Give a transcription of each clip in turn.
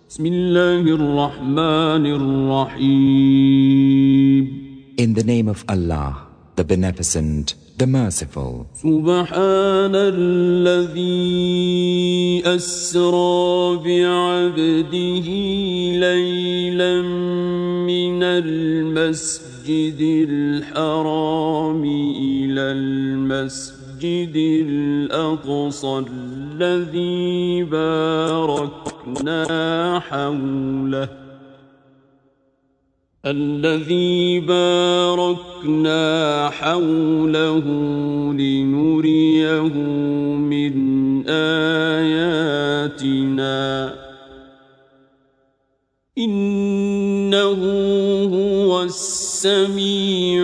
بسم الله الرحمن الرحيم. In the name of Allah, the Beneficent, the Merciful. سبحان الذي أسرى بعبده ليلا من المسجد الحرام إلى المسجد الأقصى الذي باركنا حوله لنريه من آياتنا إنه هو السميع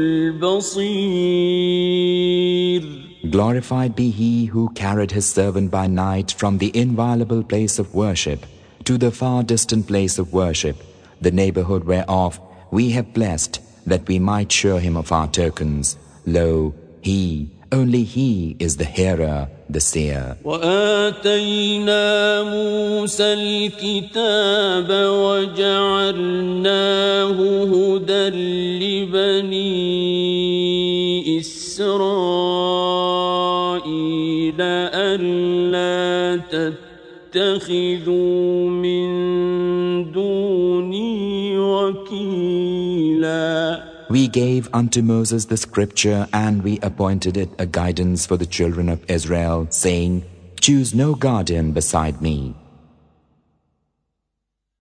البصير. Glorified be He who carried His servant by night from the inviolable place of worship to the far distant place of worship, the neighborhood whereof we have blessed, that we might show him of our tokens. Lo, He, only He is the hearer, the seer. وآتينا موسى الكتاب وجعلناه هدى لبني إسرائيل ألا تتخذوا من دوني وكيلا. We gave unto Moses the scripture, and we appointed it a guidance for the children of Israel, saying, Choose no guardian beside me.